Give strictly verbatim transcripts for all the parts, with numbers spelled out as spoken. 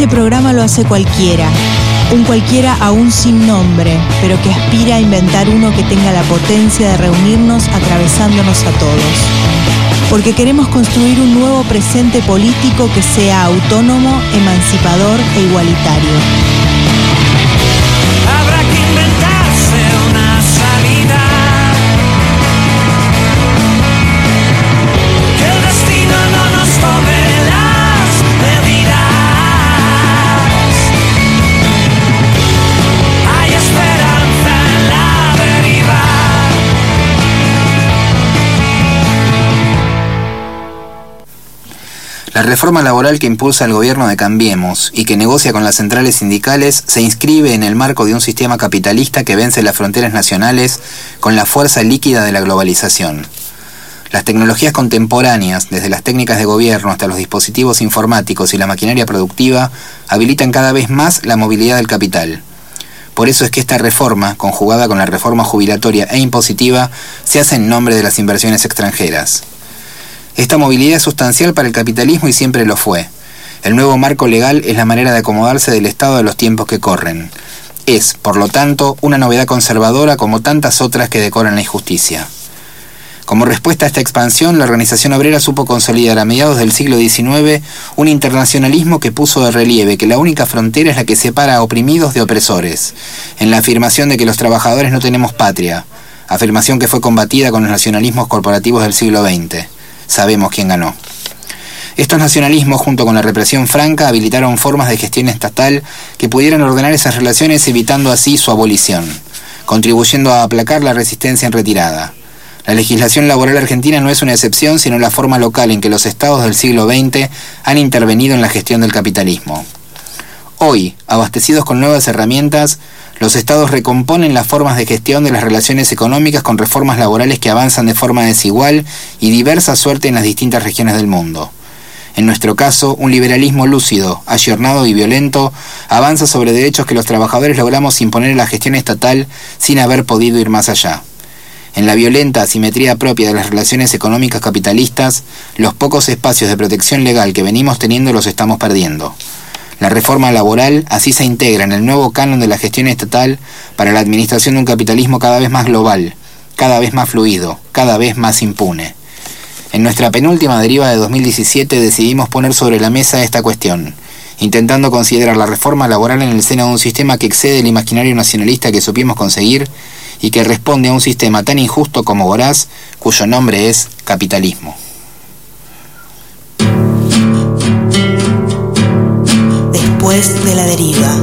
Este programa lo hace cualquiera, un cualquiera aún sin nombre, pero que aspira a inventar uno que tenga la potencia de reunirnos atravesándonos a todos. Porque queremos construir un nuevo presente político que sea autónomo, emancipador e igualitario. Habrá que inventarse una salida. Que el destino no nos tome las medidas. Hay esperanza en la deriva. La reforma laboral que impulsa el gobierno de Cambiemos y que negocia con las centrales sindicales se inscribe en el marco de un sistema capitalista que vence las fronteras nacionales con la fuerza líquida de la globalización. Las tecnologías contemporáneas, desde las técnicas de gobierno hasta los dispositivos informáticos y la maquinaria productiva, habilitan cada vez más la movilidad del capital. Por eso es que esta reforma, conjugada con la reforma jubilatoria e impositiva, se hace en nombre de las inversiones extranjeras. Esta movilidad es sustancial para el capitalismo y siempre lo fue. El nuevo marco legal es la manera de acomodarse del estado de los tiempos que corren. Es, por lo tanto, una novedad conservadora como tantas otras que decoran la injusticia. Como respuesta a esta expansión, la organización obrera supo consolidar a mediados del siglo diecinueve un internacionalismo que puso de relieve que la única frontera es la que separa a oprimidos de opresores, en la afirmación de que los trabajadores no tenemos patria, afirmación que fue combatida con los nacionalismos corporativos del siglo veinte. Sabemos quién ganó. Estos nacionalismos, junto con la represión franca, habilitaron formas de gestión estatal que pudieran ordenar esas relaciones, evitando así su abolición, contribuyendo a aplacar la resistencia en retirada. La legislación laboral argentina no es una excepción, sino la forma local en que los estados del siglo veinte han intervenido en la gestión del capitalismo. Hoy, abastecidos con nuevas herramientas, los estados recomponen las formas de gestión de las relaciones económicas con reformas laborales que avanzan de forma desigual y diversa suerte en las distintas regiones del mundo. En nuestro caso, un liberalismo lúcido, ayornado y violento avanza sobre derechos que los trabajadores logramos imponer en la gestión estatal sin haber podido ir más allá. En la violenta asimetría propia de las relaciones económicas capitalistas, los pocos espacios de protección legal que venimos teniendo los estamos perdiendo. La reforma laboral así se integra en el nuevo canon de la gestión estatal para la administración de un capitalismo cada vez más global, cada vez más fluido, cada vez más impune. En nuestra penúltima deriva de dos mil diecisiete decidimos poner sobre la mesa esta cuestión, intentando considerar la reforma laboral en el seno de un sistema que excede el imaginario nacionalista que supimos conseguir y que responde a un sistema tan injusto como voraz, cuyo nombre es capitalismo. Después de la deriva.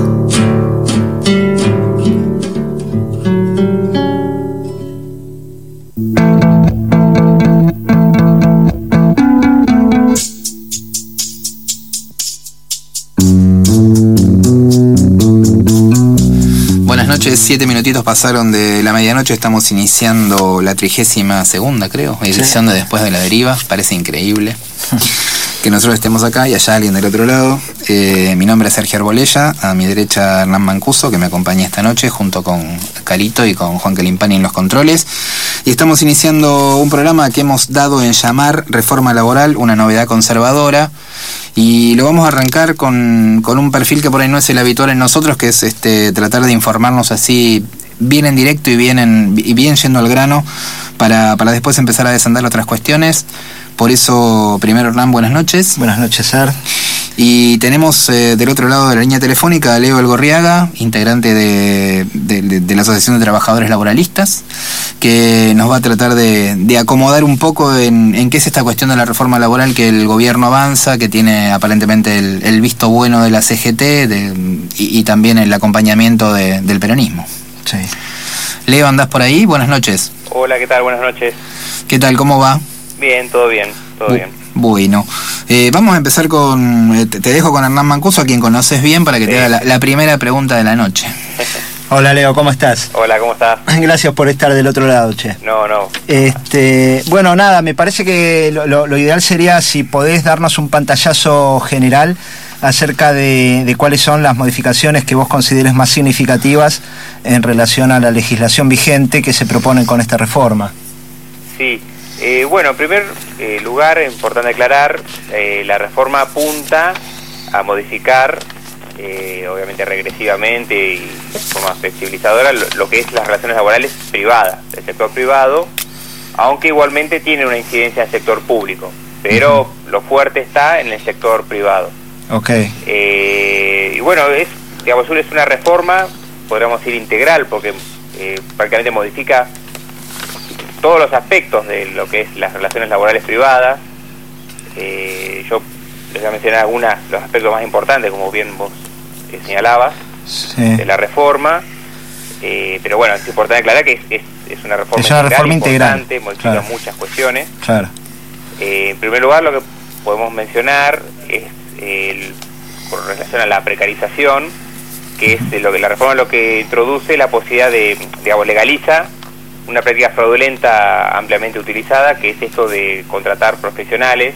Buenas noches, siete minutitos pasaron de la medianoche, estamos iniciando la trigésima segunda, creo, edición de Después de la Deriva, parece increíble que nosotros estemos acá y allá alguien del otro lado. Eh, mi nombre es Sergio Arbolella, a mi derecha Hernán Mancuso, que me acompaña esta noche, junto con Carito y con Juan Calimpani en los controles. Y estamos iniciando un programa que hemos dado en llamar Reforma Laboral, una novedad conservadora. Y lo vamos a arrancar con, con un perfil que por ahí no es el habitual en nosotros, que es este tratar de informarnos así bien en directo y bien, en, y bien yendo al grano, para, para después empezar a desandar otras cuestiones. Por eso, primero Hernán, buenas noches. Buenas noches, Ser. Y tenemos eh, del otro lado de la línea telefónica a Leo Elgorriaga, integrante de, de, de, de la Asociación de Trabajadores Laboralistas, que nos va a tratar de, de acomodar un poco en, en qué es esta cuestión de la reforma laboral que el gobierno avanza, que tiene aparentemente el, el visto bueno de la C G T de, y, y también el acompañamiento de, del peronismo. Sí. Leo, ¿andás por ahí? Buenas noches. Hola, ¿qué tal? Buenas noches. ¿Qué tal? ¿Cómo va? Bien, todo bien, todo Bu- bien. Bueno, eh, vamos a empezar con... Eh, te, te dejo con Hernán Mancuso, a quien conoces bien, para que Sí. te haga la, la primera pregunta de la noche. Hola, Leo, ¿cómo estás? Hola, ¿cómo estás? Gracias por estar del otro lado, che. No, no. Este, bueno, nada, me parece que lo, lo, lo ideal sería si podés darnos un pantallazo general acerca de, de cuáles son las modificaciones que vos consideres más significativas en relación a la legislación vigente que se proponen con esta reforma. Sí. Eh, bueno, en primer eh, lugar, importante aclarar, eh, la reforma apunta a modificar eh, obviamente regresivamente y de forma flexibilizadora, lo, lo que es las relaciones laborales privadas, del sector privado, aunque igualmente tiene una incidencia en el sector público, pero uh-huh. lo fuerte está en el sector privado. Okay. Eh, y bueno, es, digamos, es una reforma, podríamos decir integral, porque eh, prácticamente modifica todos los aspectos de lo que es las relaciones laborales privadas. Eh, yo les voy a mencionar algunos de los aspectos más importantes, como bien vos eh, señalabas, sí. de la reforma, eh, pero bueno, es importante aclarar que es, es, es una reforma es una integral, reforma importante, integral, modifica claro. muchas cuestiones. Claro. Eh, en primer lugar, lo que podemos mencionar es el, con relación a la precarización, que es lo que la reforma lo que introduce la posibilidad de, digamos, legaliza una práctica fraudulenta ampliamente utilizada, que es esto de contratar profesionales.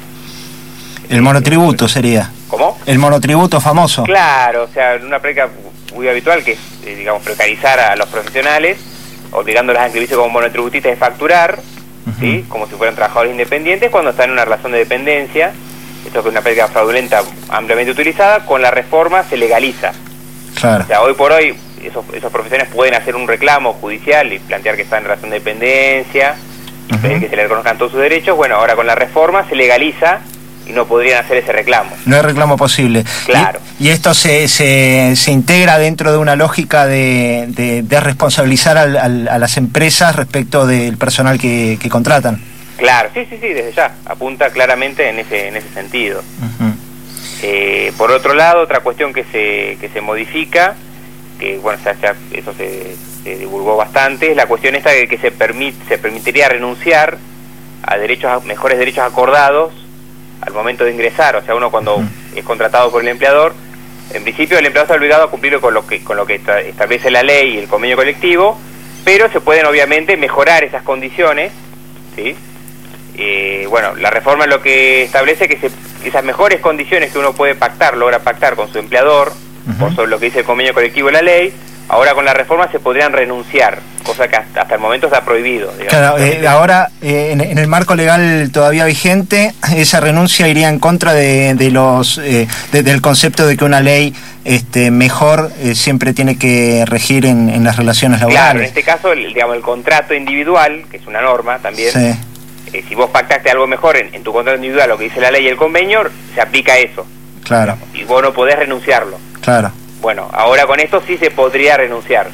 El monotributo sería. ¿Cómo? El monotributo famoso. Claro, o sea, una práctica muy habitual que es, eh, digamos, precarizar a los profesionales, obligándolos a inscribirse como monotributistas de facturar, uh-huh. ¿sí? Como si fueran trabajadores independientes cuando están en una relación de dependencia. Esto es una práctica fraudulenta ampliamente utilizada. Con la reforma se legaliza. Claro. O sea, hoy por hoy esos, esos profesionales pueden hacer un reclamo judicial y plantear que están en relación de dependencia y uh-huh. pedir que se les reconozcan todos sus derechos. Bueno, ahora con la reforma se legaliza y no podrían hacer ese reclamo. No hay reclamo posible. Claro. Y, y esto se, se, se integra dentro de una lógica de, de, de responsabilizar al, al, a las empresas respecto del personal que, que contratan. Claro, sí, sí, sí, desde ya. Apunta claramente en ese, en ese sentido. Uh-huh. Eh, por otro lado, otra cuestión que se, que se modifica, que bueno, ya, ya eso se, se divulgó bastante, es la cuestión esta de que se, permit, se permitiría renunciar a derechos a, mejores derechos acordados al momento de ingresar. O sea, uno cuando uh-huh. es contratado por el empleador, en principio el empleador está obligado a cumplir con lo que con lo que establece la ley y el convenio colectivo, pero se pueden obviamente mejorar esas condiciones, ¿sí? Eh, bueno, la reforma lo que establece que se, esas mejores condiciones que uno puede pactar, logra pactar con su empleador, uh-huh. por sobre lo que dice el convenio colectivo y la ley, ahora con la reforma se podrían renunciar, cosa que hasta, hasta el momento está prohibido. Digamos. Claro, eh, ahora eh, en, en el marco legal todavía vigente, esa renuncia iría en contra de, de los eh, de, del concepto de que una ley este, mejor eh, siempre tiene que regir en, en las relaciones laborales. Claro, en este caso, el, digamos, el contrato individual, que es una norma también, sí. eh, si vos pactaste algo mejor en, en tu contrato individual, lo que dice la ley y el convenio, se aplica eso. Claro. Digamos, y vos no podés renunciarlo. Claro. Bueno, ahora con esto sí se podría renunciar.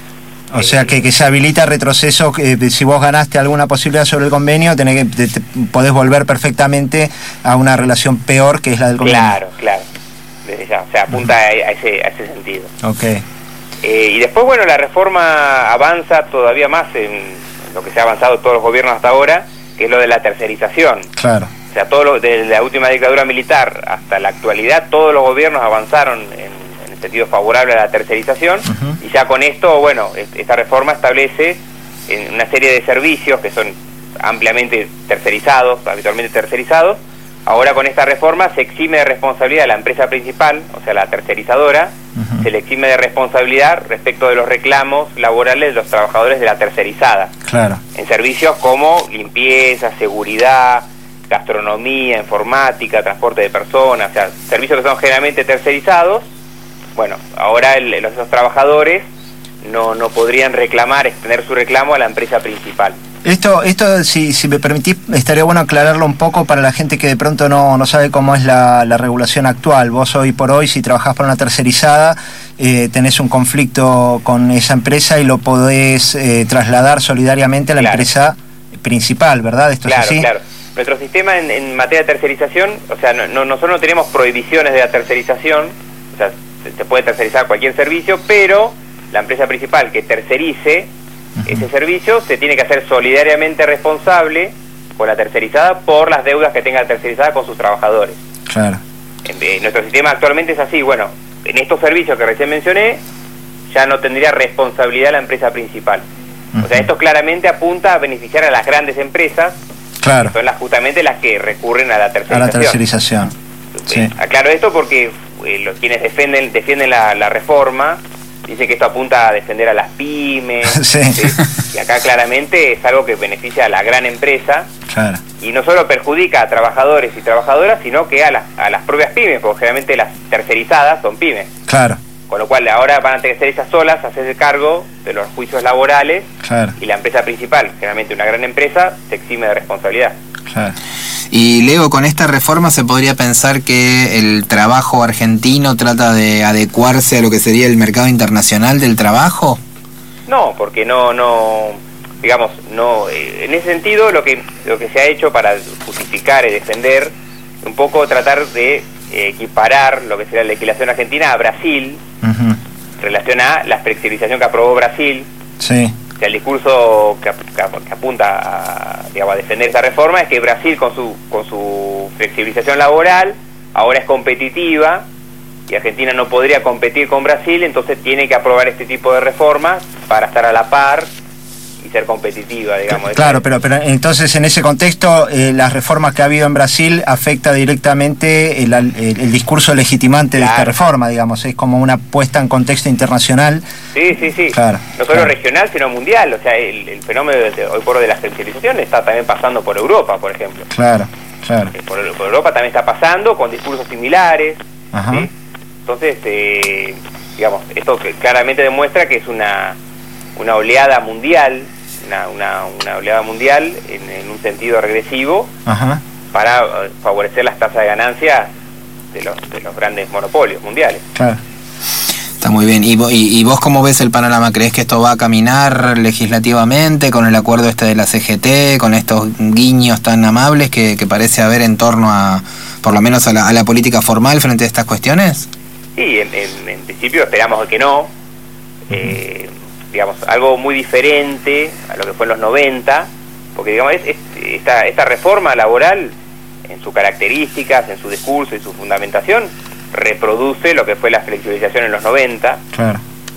O eh, sea que, que se habilita retroceso, que si vos ganaste alguna posibilidad sobre el convenio, tenés que, te, te, podés volver perfectamente a una relación peor que es la del convenio. Claro, claro. Desde ya, o sea, apunta uh-huh. a, a, ese, a ese sentido. Ok. Eh, y después, bueno, la reforma avanza todavía más en lo que se ha avanzado todos los gobiernos hasta ahora, que es lo de la tercerización. Claro. O sea, todo lo, desde la última dictadura militar hasta la actualidad, todos los gobiernos avanzaron en sentido favorable a la tercerización, uh-huh. y ya con esto, bueno, esta reforma establece en una serie de servicios que son ampliamente tercerizados, habitualmente tercerizados. Ahora con esta reforma se exime de responsabilidad a la empresa principal, o sea, la tercerizadora, uh-huh. se le exime de responsabilidad respecto de los reclamos laborales de los trabajadores de la tercerizada. Claro. En servicios como limpieza, seguridad, gastronomía, informática, transporte de personas, o sea, servicios que son generalmente tercerizados. Bueno, ahora el, los, esos trabajadores no, no podrían reclamar, extender su reclamo a la empresa principal. Esto, esto si, si me permitís, estaría bueno aclararlo un poco para la gente que de pronto no, no sabe cómo es la, la regulación actual. Vos hoy por hoy, si trabajás para una tercerizada, eh, tenés un conflicto con esa empresa y lo podés eh, trasladar solidariamente a la claro. empresa principal, ¿verdad? ¿Esto claro, es así? Claro, nuestro sistema en, en materia de tercerización, o sea, no, no, nosotros no tenemos prohibiciones de la tercerización, o sea, se puede tercerizar cualquier servicio, pero la empresa principal que tercerice uh-huh. ese servicio se tiene que hacer solidariamente responsable con la tercerizada por las deudas que tenga la tercerizada con sus trabajadores. Claro. En, en nuestro sistema actualmente es así. Bueno, en estos servicios que recién mencioné ya no tendría responsabilidad la empresa principal. Uh-huh. O sea, esto claramente apunta a beneficiar a las grandes empresas, claro. que son las, justamente las que recurren a la tercerización. A la tercerización. Sí. Aclaro esto porque eh, los quienes defienden defienden la, la reforma dicen que esto apunta a defender a las pymes, sí. ¿sí? Y acá claramente es algo que beneficia a la gran empresa, Claro. Y no solo perjudica a trabajadores y trabajadoras, sino que a las, a las propias pymes, porque generalmente las tercerizadas son pymes. Claro. Con lo cual ahora van a tener que ser ellas solas hacerse cargo de los juicios laborales. Claro. Y la empresa principal, generalmente una gran empresa, se exime de responsabilidad. Claro. Y Leo, con esta reforma se podría pensar que el trabajo argentino trata de adecuarse a lo que sería el mercado internacional del trabajo. No, porque no, no, digamos, no, eh, en ese sentido lo que lo que se ha hecho para justificar y defender, un poco tratar de eh, equiparar lo que sería la legislación argentina a Brasil, uh-huh. en relación a la flexibilización que aprobó Brasil. Sí. O sea, el discurso que, que, que apunta a, digamos, a defender esta reforma es que Brasil con su con su flexibilización laboral ahora es competitiva y Argentina no podría competir con Brasil, entonces tiene que aprobar este tipo de reformas para estar a la par y ser competitiva, digamos. Claro, pero pero entonces en ese contexto eh, las reformas que ha habido en Brasil afecta directamente el, el, el discurso legitimante claro. de esta reforma, digamos, es como una puesta en contexto internacional. Sí, sí, sí, claro, no solo claro. regional, sino mundial, o sea, el, el fenómeno de, de, hoy por hoy de la flexibilización está también pasando por Europa, por ejemplo. Claro, claro. Por, por Europa también está pasando con discursos similares, Ajá. ¿sí? Entonces, eh, digamos, esto claramente demuestra que es una una oleada mundial, una, una, una oleada mundial en, en un sentido regresivo. Ajá. Para uh, favorecer las tasas de ganancia de los de los grandes monopolios mundiales. Claro. Está muy bien. ¿Y, y, ¿Y vos cómo ves el panorama? ¿Crees que esto va a caminar legislativamente con el acuerdo este de la C G T, con estos guiños tan amables que, que parece haber en torno a, por lo menos a la, a la política formal frente a estas cuestiones? Sí, en, en, en principio esperamos que no. Eh, digamos, algo muy diferente a lo que fue en los noventa, porque digamos es, es, esta, esta reforma laboral, en sus características, en su discurso y su fundamentación, reproduce lo que fue la flexibilización en los noventa. Claro.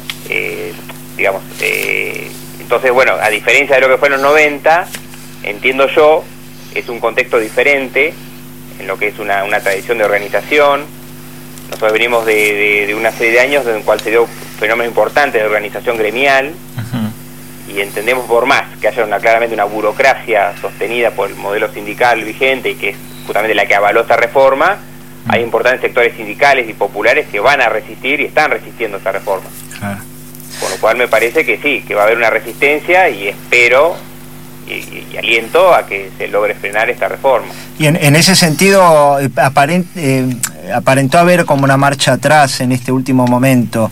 Eh, digamos, eh, entonces, bueno, a diferencia de lo que fue en los noventa, entiendo yo, es un contexto diferente en lo que es una, una tradición de organización. Nosotros venimos de, de, de una serie de años en el cual se dio fenómeno importante de organización gremial. Uh-huh. Y entendemos, por más que haya una, claramente una burocracia sostenida por el modelo sindical vigente y que es justamente la que avaló esta reforma, uh-huh. hay importantes sectores sindicales y populares que van a resistir y están resistiendo esta reforma. Claro. Por lo cual me parece que sí, que va a haber una resistencia y espero y, y, y aliento a que se logre frenar esta reforma. Y en, en ese sentido aparent, eh, aparentó haber como una marcha atrás en este último momento.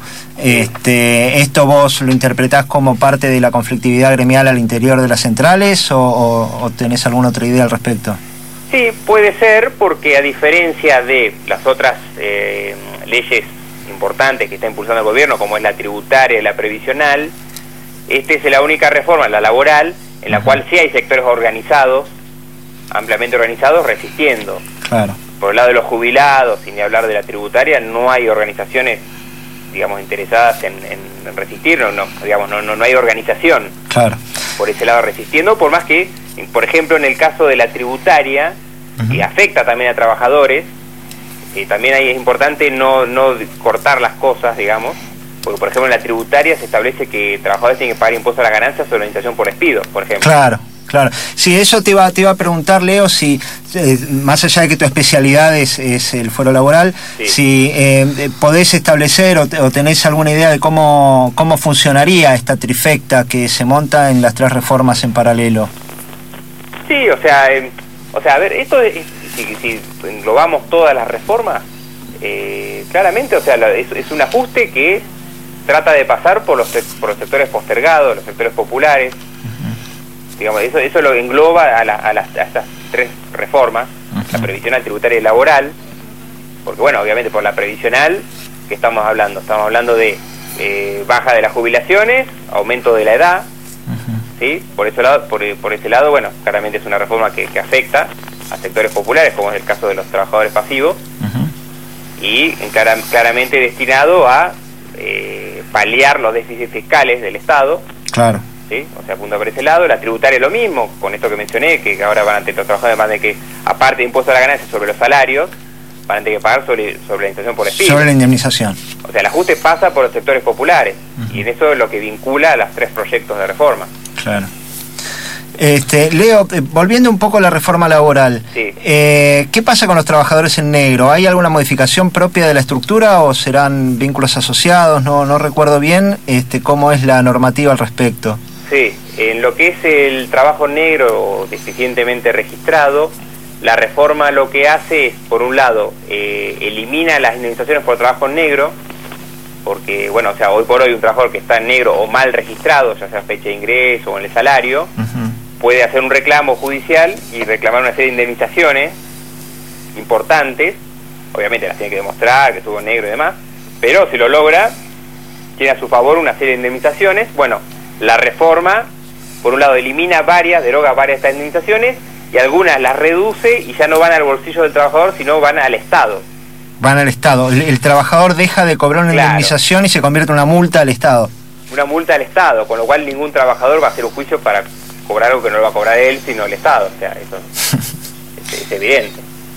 Este, ¿Esto vos lo interpretás como parte de la conflictividad gremial al interior de las centrales o, o, o tenés alguna otra idea al respecto? Sí, puede ser, porque a diferencia de las otras eh, leyes importantes que está impulsando el gobierno, como es la tributaria y la previsional, esta es la única reforma, la laboral, en la cual sí hay sectores organizados, ampliamente organizados, resistiendo. Claro. Por el lado de los jubilados, sin ni hablar de la tributaria, no hay organizaciones, digamos, interesadas en, en, en resistir, no, no, digamos, no, no, no hay organización. Claro. Por ese lado resistiendo, por más que, por ejemplo, en el caso de la tributaria, uh-huh. que afecta también a trabajadores, eh, también ahí es importante no, no cortar las cosas, digamos, porque por ejemplo en la tributaria se establece que trabajadores tienen que pagar impuesto a la ganancia sobre organización por despido, por ejemplo. Claro, claro. Sí, eso te iba, te iba a preguntar, Leo, si eh, más allá de que tu especialidad es, es el fuero laboral, sí. si eh, podés establecer o, o tenés alguna idea de cómo, cómo funcionaría esta trifecta que se monta en las tres reformas en paralelo. Sí, o sea, eh, o sea, a ver, esto es, si, si englobamos todas las reformas, eh, claramente, o sea, la, es, es un ajuste que trata de pasar por los, por los sectores postergados, los sectores populares. Uh-huh. Digamos, eso eso lo engloba a, la, a, las, a estas tres reformas, uh-huh. la previsional, tributaria y laboral, porque bueno, obviamente por la previsional, ¿qué estamos hablando? Estamos hablando de eh, baja de las jubilaciones, aumento de la edad, uh-huh. ¿sí? Por ese lado, por, por ese lado, bueno, claramente es una reforma que, que afecta a sectores populares, como es el caso de los trabajadores pasivos, uh-huh. y clara, claramente destinado a eh, paliar los déficits fiscales del Estado. Claro. ¿Sí? O sea, apunta por ese lado. La tributaria lo mismo, con esto que mencioné, que ahora van a tener los trabajadores, van a tener que, aparte de impuesto a la ganancia sobre los salarios, van a tener que pagar sobre, sobre la indemnización por despido. Sobre la indemnización. O sea, el ajuste pasa por los sectores populares, uh-huh. y en eso es lo que vincula a los tres proyectos de reforma. Claro. Este, Leo, eh, volviendo un poco a la reforma laboral, Sí. eh, ¿qué pasa con los trabajadores en negro? ¿Hay alguna modificación propia de la estructura o serán vínculos asociados? No, no recuerdo bien este, cómo es la normativa al respecto. Sí, en lo que es el trabajo negro deficientemente registrado, la reforma lo que hace es, por un lado, eh, elimina las indemnizaciones por trabajo en negro, porque, bueno, o sea, hoy por hoy un trabajador que está en negro o mal registrado, ya sea fecha de ingreso o en el salario, uh-huh. puede hacer un reclamo judicial y reclamar una serie de indemnizaciones importantes, obviamente las tiene que demostrar, que estuvo en negro y demás, pero si lo logra, tiene a su favor una serie de indemnizaciones. Bueno, la reforma, por un lado, elimina varias, deroga varias de estas indemnizaciones, y algunas las reduce y ya no van al bolsillo del trabajador, sino van al Estado. Van al Estado. El, el trabajador deja de cobrar una claro. indemnización y se convierte en una multa al Estado. Una multa al Estado, con lo cual ningún trabajador va a hacer un juicio para cobrar algo que no lo va a cobrar él, sino el Estado. O sea, eso es, es evidente.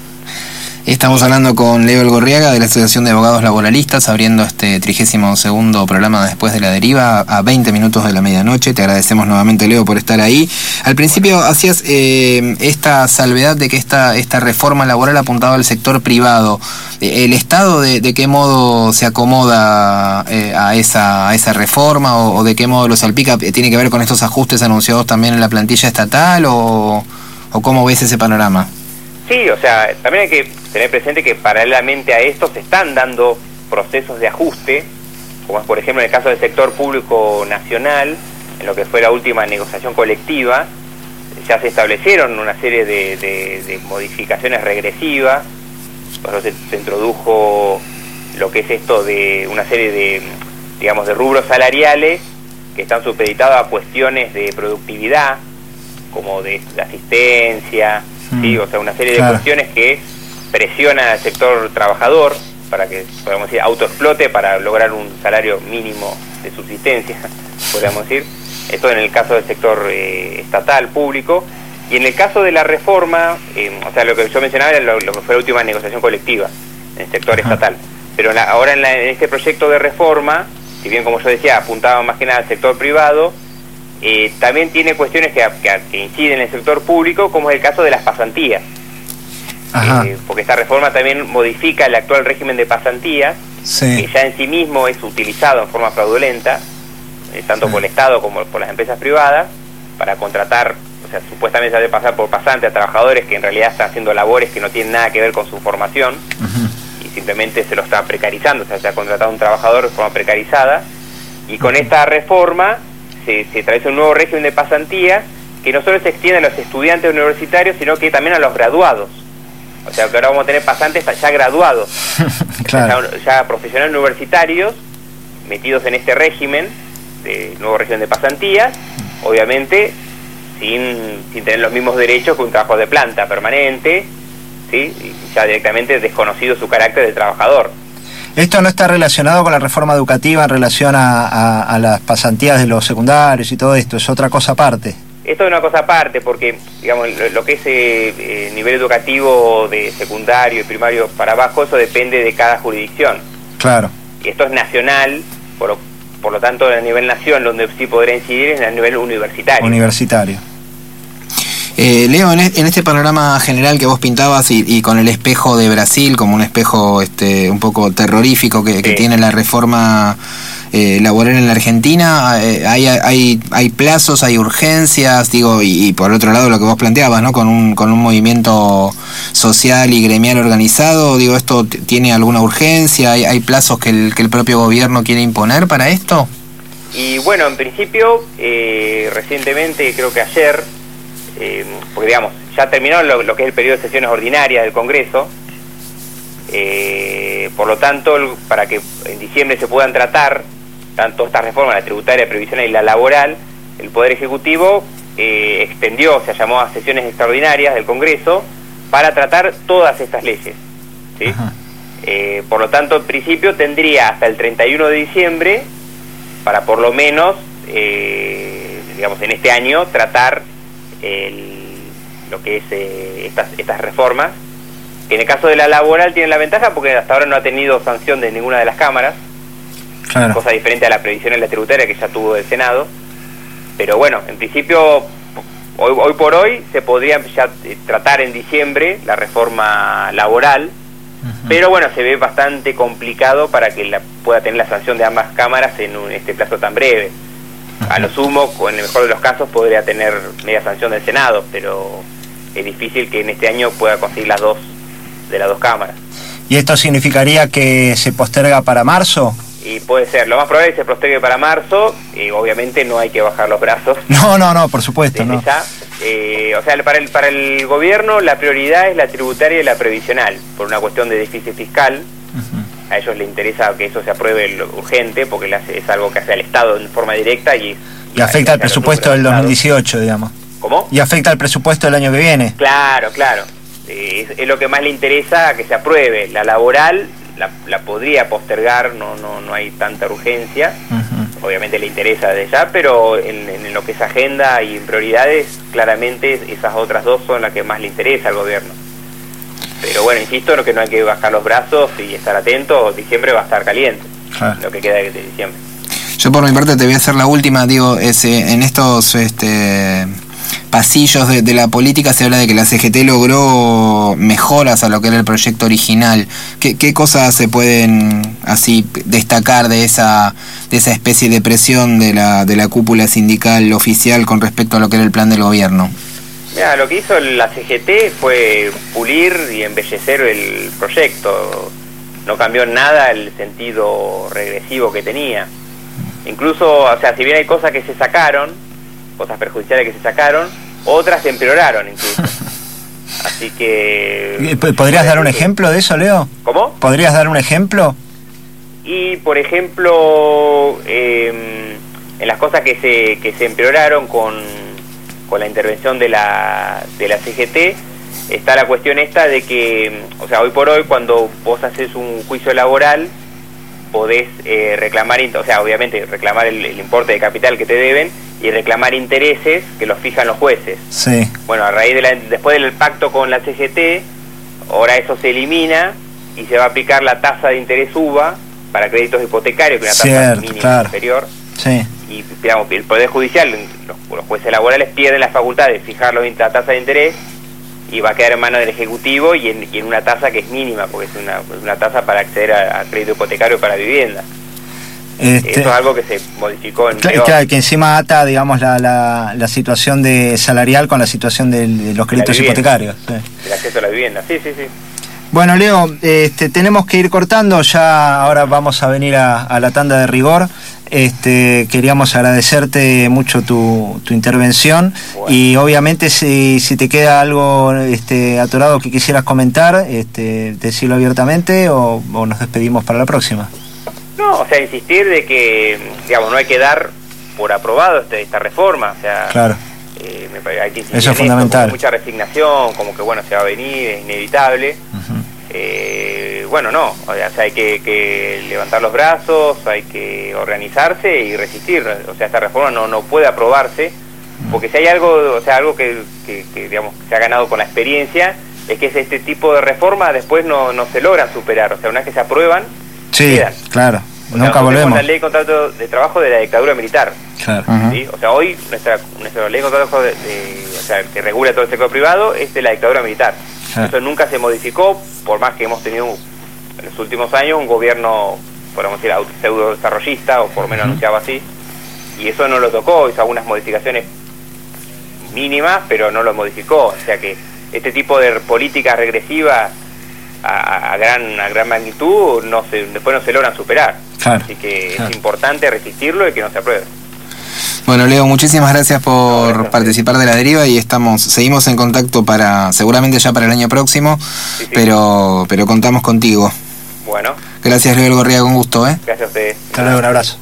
Estamos hablando con Leo Elgorriaga de la Asociación de Abogados Laboralistas, abriendo este trigésimo segundo programa Después de la Deriva a veinte minutos de la medianoche. Te agradecemos nuevamente, Leo, por estar ahí. Al principio hacías eh, esta salvedad de que esta, esta reforma laboral apuntaba al sector privado. ¿El Estado de, de qué modo se acomoda eh, a, esa, a esa reforma o, o de qué modo lo salpica? ¿Tiene que ver con estos ajustes anunciados también en la plantilla estatal o, o cómo ves ese panorama? Sí, o sea, también hay que tener presente que paralelamente a esto se están dando procesos de ajuste, como es por ejemplo en el caso del sector público nacional, en lo que fue la última negociación colectiva, ya se establecieron una serie de, de, de modificaciones regresivas, por eso se, se introdujo lo que es esto de una serie de, digamos, de rubros salariales que están supeditados a cuestiones de productividad, como de, de asistencia, ¿sí? O sea, una serie de claro. cuestiones que presionan al sector trabajador para que, podemos decir, autoexplote para lograr un salario mínimo de subsistencia, podríamos decir. Esto en el caso del sector eh, estatal, público. Y en el caso de la reforma, eh, o sea, lo que yo mencionaba era lo, lo que fue la última negociación colectiva en el sector Ajá. estatal. Pero la, ahora en, la, en este proyecto de reforma, si bien, como yo decía, apuntaba más que nada al sector privado, Eh, también tiene cuestiones que, que, que inciden en el sector público, como es el caso de las pasantías. Eh, porque esta reforma también modifica el actual régimen de pasantías, sí. que ya en sí mismo es utilizado en forma fraudulenta, eh, tanto sí. por el Estado como por las empresas privadas, para contratar, o sea, supuestamente se hace pasar por pasante a trabajadores que en realidad están haciendo labores que no tienen nada que ver con su formación, uh-huh. y simplemente se lo están precarizando, o sea, se ha contratado a un trabajador de forma precarizada, y con uh-huh. esta reforma se, se establece un nuevo régimen de pasantías que no solo se extiende a los estudiantes universitarios, sino que también a los graduados. O sea, que ahora vamos a tener pasantes ya graduados, claro. ya, ya profesionales universitarios, metidos en este régimen, de nuevo régimen de pasantías, obviamente sin, sin tener los mismos derechos que un trabajo de planta permanente, ¿sí? Y ya directamente desconocido su carácter de trabajador. ¿Esto no está relacionado con la reforma educativa en relación a, a, a las pasantías de los secundarios y todo esto? ¿Es otra cosa aparte? Esto es una cosa aparte porque, digamos, lo, lo que es eh, nivel educativo de secundario y primario para abajo, eso depende de cada jurisdicción. Claro. Y esto es nacional, por lo, por lo tanto, a nivel nación, donde sí podrá incidir es a nivel universitario. Universitario. Eh, Leo, en este panorama general que vos pintabas y, y con el espejo de Brasil como un espejo este, un poco terrorífico que, que sí. tiene la reforma eh, laboral en la Argentina, eh, hay, hay, hay plazos, hay urgencias, digo, y, y por otro lado lo que vos planteabas, ¿no? Con un, con un movimiento social y gremial organizado, digo, ¿esto tiene alguna urgencia? ¿Hay, hay plazos que el, que el propio gobierno quiere imponer para esto? Y bueno, en principio, eh, recientemente, creo que ayer, Eh, porque digamos, ya terminó lo, lo que es el periodo de sesiones ordinarias del Congreso, eh, por lo tanto, para que en diciembre se puedan tratar tanto estas reformas, la tributaria, previsional y la laboral, el Poder Ejecutivo eh, extendió, se llamó a sesiones extraordinarias del Congreso para tratar todas estas leyes, ¿sí? Eh, por lo tanto, en principio tendría hasta el treinta y uno de diciembre para por lo menos, eh, digamos, en este año tratar El, lo que es eh, estas, estas reformas, que en el caso de la laboral tienen la ventaja porque hasta ahora no ha tenido sanción de ninguna de las cámaras, claro. cosa diferente a la previsional y la tributaria que ya tuvo del Senado, pero bueno, en principio hoy, hoy por hoy se podría ya tratar en diciembre la reforma laboral, uh-huh. pero bueno, se ve bastante complicado para que la, pueda tener la sanción de ambas cámaras en un, este plazo tan breve. Uh-huh. A lo sumo, en el mejor de los casos, podría tener media sanción del Senado, pero es difícil que en este año pueda conseguir las dos de las dos cámaras. ¿Y esto significaría que se posterga para marzo? Y puede ser, lo más probable es que se postergue para marzo, y obviamente no hay que bajar los brazos. No, no, no, por supuesto, no. Ya, eh, o sea, para el, para el gobierno la prioridad es la tributaria y la previsional, por una cuestión de déficit fiscal. Uh-huh. A ellos les interesa que eso se apruebe urgente, porque es algo que hace al Estado en forma directa y... Y afecta al presupuesto del dos mil dieciocho, digamos. ¿Cómo? Y afecta al presupuesto del año que viene. Claro, claro. Eh, es, es lo que más le interesa que se apruebe. La laboral la, la podría postergar, no no no hay tanta urgencia. Uh-huh. Obviamente le interesa desde ya, pero en, en lo que es agenda y en prioridades, claramente esas otras dos son las que más le interesa al gobierno. Pero bueno, insisto, que no hay que bajar los brazos y estar atentos. Diciembre va a estar caliente, ah. lo que queda de diciembre. Yo por mi parte te voy a hacer la última, digo, ese, en estos este, pasillos de, de la política se habla de que la C G T logró mejoras a lo que era el proyecto original. ¿Qué, qué cosas se pueden así destacar de esa de esa especie de presión de la de la cúpula sindical oficial con respecto a lo que era el plan del gobierno? Mira, lo que hizo la C G T fue pulir y embellecer el proyecto. No cambió nada el sentido regresivo que tenía. Incluso, o sea, si bien hay cosas que se sacaron, cosas perjudiciales que se sacaron, otras se empeoraron incluso. Así que... ¿Podrías dar un ejemplo de eso, Leo? ¿Cómo? ¿Podrías dar un ejemplo? Y, por ejemplo, eh, en las cosas que se que se empeoraron con, con la intervención de la, de la C G T, está la cuestión esta de que, o sea, hoy por hoy, cuando vos haces un juicio laboral, podés eh, reclamar, o sea, obviamente reclamar el, el importe de capital que te deben y reclamar intereses que los fijan los jueces. Sí. Bueno, a raíz de la, después del pacto con la C G T, ahora eso se elimina y se va a aplicar la tasa de interés U V A para créditos hipotecarios, que es una tasa mínima claro. inferior. Sí. Y digamos, el Poder Judicial, los, los jueces laborales pierden la facultad de fijar los, la tasa de interés y va a quedar en manos del Ejecutivo y en, y en una tasa que es mínima, porque es una, una tasa para acceder a, a crédito hipotecario para vivienda. Este, Esto es algo que se modificó en... Claro, claro, que encima ata, digamos, la, la, la situación de salarial con la situación de, de los créditos hipotecarios. Sí. El acceso a la vivienda, sí, sí, sí. Bueno, Leo, este, tenemos que ir cortando, ya ahora vamos a venir a, a la tanda de rigor. Este, queríamos agradecerte mucho tu, tu intervención. Bueno. Y obviamente si, si te queda algo este, atorado que quisieras comentar, este, decirlo abiertamente o, o nos despedimos para la próxima. No, o sea, insistir de que, digamos, no hay que dar por aprobado este, esta reforma, o sea, claro. eh, me, hay que insistir Eso es en fundamental. Esto, con mucha resignación, como que bueno, se va a venir, es inevitable. Uh-huh. Eh, bueno, no, o sea, hay que, que levantar los brazos, hay que organizarse y resistir. O sea, esta reforma no, no puede aprobarse, porque si hay algo, o sea, algo que, que, que digamos se ha ganado con la experiencia, es que este tipo de reformas después no, no se logran superar. O sea, una vez que se aprueban, sí, quedan. Claro, o nunca sea, volvemos. La ley de contrato de trabajo de la dictadura militar. Claro. ¿Sí? O sea, hoy nuestra, nuestra ley de contrato de, de, o sea, que regula todo el sector privado es de la dictadura militar. Claro. Eso nunca se modificó, por más que hemos tenido en los últimos años un gobierno, podemos decir, pseudo desarrollista, o por lo menos uh-huh. anunciaba así, y eso no lo tocó, hizo algunas modificaciones mínimas, pero no lo modificó. O sea que este tipo de políticas regresivas a, a gran a gran magnitud no se, después no se logran superar. Claro. Así que claro. es importante resistirlo y que no se apruebe. Bueno, Leo, muchísimas gracias por no, gracias participar de La Deriva y estamos seguimos en contacto para seguramente ya para el año próximo, sí, sí. pero pero contamos contigo. Bueno. Gracias, Leo Elgorriaga, con gusto, ¿eh? Gracias a ustedes. Hasta luego, un abrazo.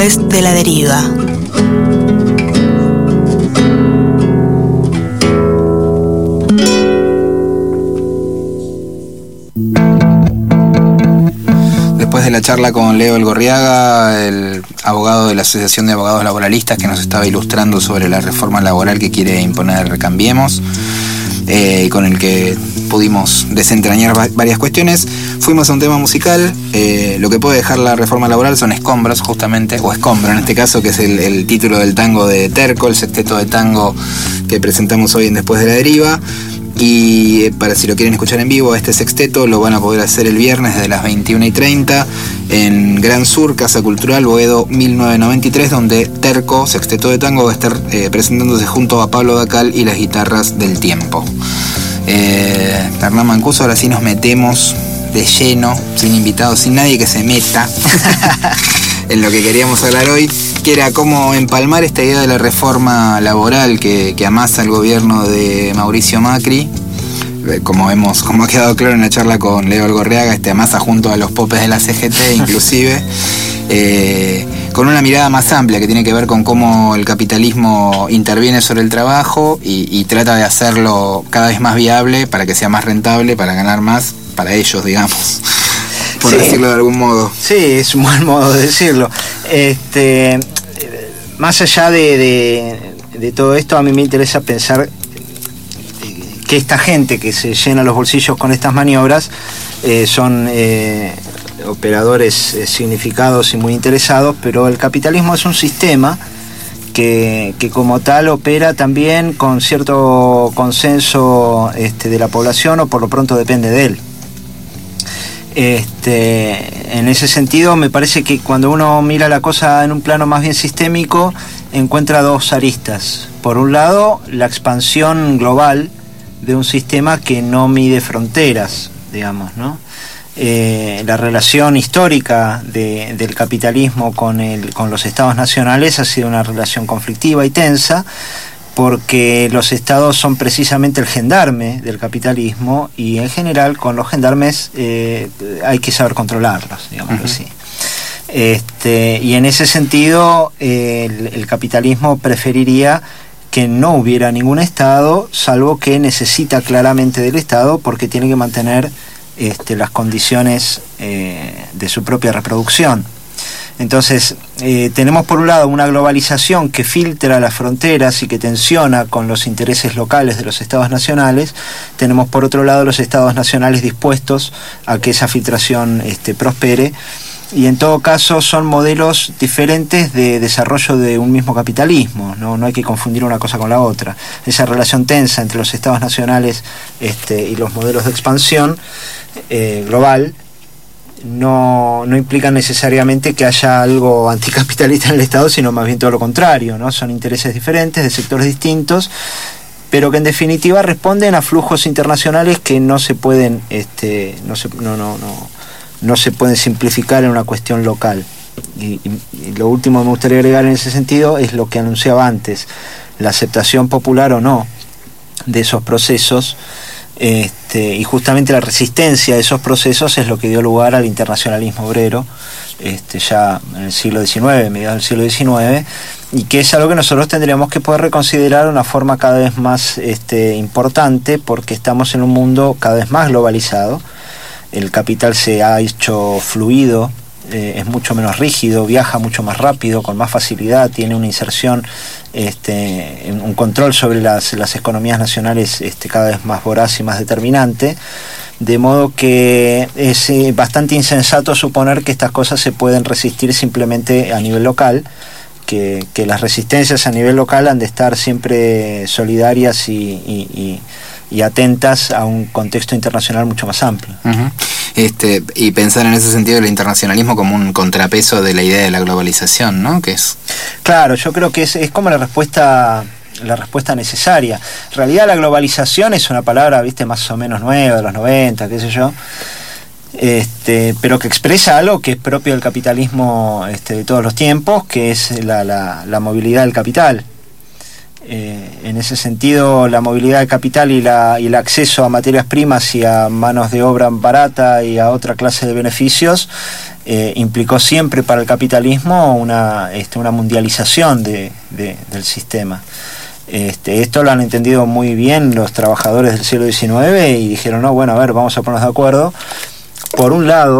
es De la Deriva. Después de la charla con Leo Elgorriaga, el abogado de la Asociación de Abogados Laboralistas, que nos estaba ilustrando sobre la reforma laboral que quiere imponer Cambiemos, eh, con el que pudimos desentrañar va- varias cuestiones, fuimos a un tema musical. Eh, lo que puede dejar la reforma laboral son escombros, justamente, o escombro en este caso, que es el, el título del tango de Terco, el sexteto de tango que presentamos hoy en Después de la Deriva. Y para si lo quieren escuchar en vivo, este sexteto lo van a poder hacer el viernes desde las veintiuna y treinta en Gran Sur, Casa Cultural, Boedo mil novecientos noventa y tres, donde Terco, sexteto de tango, va a estar eh, presentándose junto a Pablo Dacal y las guitarras del tiempo. Eh, Hernán Mancuso, ahora sí nos metemos de lleno, sin invitados, sin nadie que se meta en lo que queríamos hablar hoy, que era cómo empalmar esta idea de la reforma laboral que, que amasa el gobierno de Mauricio Macri. Como hemos, como ha quedado claro en la charla con Leo Elgorriaga, este amasa junto a los popes de la C G T inclusive, eh, con una mirada más amplia que tiene que ver con cómo el capitalismo interviene sobre el trabajo y, y trata de hacerlo cada vez más viable para que sea más rentable, para ganar más para ellos, digamos, por Sí. decirlo de algún modo. Sí, es un buen modo de decirlo. Este, más allá de, de, de todo esto, a mí me interesa pensar que esta gente que se llena los bolsillos con estas maniobras eh, son eh, operadores eh, significados y muy interesados, pero el capitalismo es un sistema que, que como tal opera también con cierto consenso este, de la población, o por lo pronto depende de él. Este, en ese sentido, me parece que cuando uno mira la cosa en un plano más bien sistémico, encuentra dos aristas. Por un lado, la expansión global de un sistema que no mide fronteras, digamos, ¿no? Eh, la relación histórica de, del capitalismo con, el, con los estados nacionales ha sido una relación conflictiva y tensa, porque los estados son precisamente el gendarme del capitalismo, y en general con los gendarmes eh, hay que saber controlarlos, digamos uh-huh. así. Este, y en ese sentido eh, el, el capitalismo preferiría que no hubiera ningún estado, salvo que necesita claramente del estado porque tiene que mantener este, las condiciones eh, de su propia reproducción. Entonces, eh, tenemos por un lado una globalización que filtra las fronteras y que tensiona con los intereses locales de los estados nacionales. Tenemos por otro lado los estados nacionales dispuestos a que esa filtración este, prospere. Y en todo caso son modelos diferentes de desarrollo de un mismo capitalismo, no, no hay que confundir una cosa con la otra. Esa relación tensa entre los estados nacionales este, y los modelos de expansión eh, global no, no implican necesariamente que haya algo anticapitalista en el Estado, sino más bien todo lo contrario, ¿no? Son intereses diferentes de sectores distintos, pero que en definitiva responden a flujos internacionales que no se pueden este, no se, no, no, no, no se pueden simplificar en una cuestión local. Y, y, y lo último que me gustaría agregar en ese sentido es lo que anunciaba antes, la aceptación popular o no de esos procesos. Este, y justamente la resistencia a esos procesos es lo que dio lugar al internacionalismo obrero este, ya en el siglo diecinueve, mediados del siglo diecinueve, y que es algo que nosotros tendríamos que poder reconsiderar de una forma cada vez más este, importante, porque estamos en un mundo cada vez más globalizado. El capital se ha hecho fluido, eh, es mucho menos rígido, viaja mucho más rápido, con más facilidad, tiene una inserción, este, un control sobre las, las economías nacionales este, cada vez más voraz y más determinante, de modo que es eh, bastante insensato suponer que estas cosas se pueden resistir simplemente a nivel local, que, que las resistencias a nivel local han de estar siempre solidarias y, y, y y atentas a un contexto internacional mucho más amplio. Uh-huh. Este, y pensar en ese sentido el internacionalismo como un contrapeso de la idea de la globalización, ¿no? Que es... Claro, yo creo que es, es como la respuesta la respuesta necesaria. En realidad la globalización es una palabra, viste, más o menos nueva, de los noventa, qué sé yo, este, pero que expresa algo que es propio del capitalismo este, de todos los tiempos, que es la, la, la movilidad del capital. Eh, en ese sentido, la movilidad de capital y, la, y el acceso a materias primas y a manos de obra barata y a otra clase de beneficios eh, implicó siempre para el capitalismo una, este, una mundialización de, de, del sistema. Este, esto lo han entendido muy bien los trabajadores del siglo diecinueve y dijeron, no, bueno, a ver, vamos a ponernos de acuerdo. Por un lado,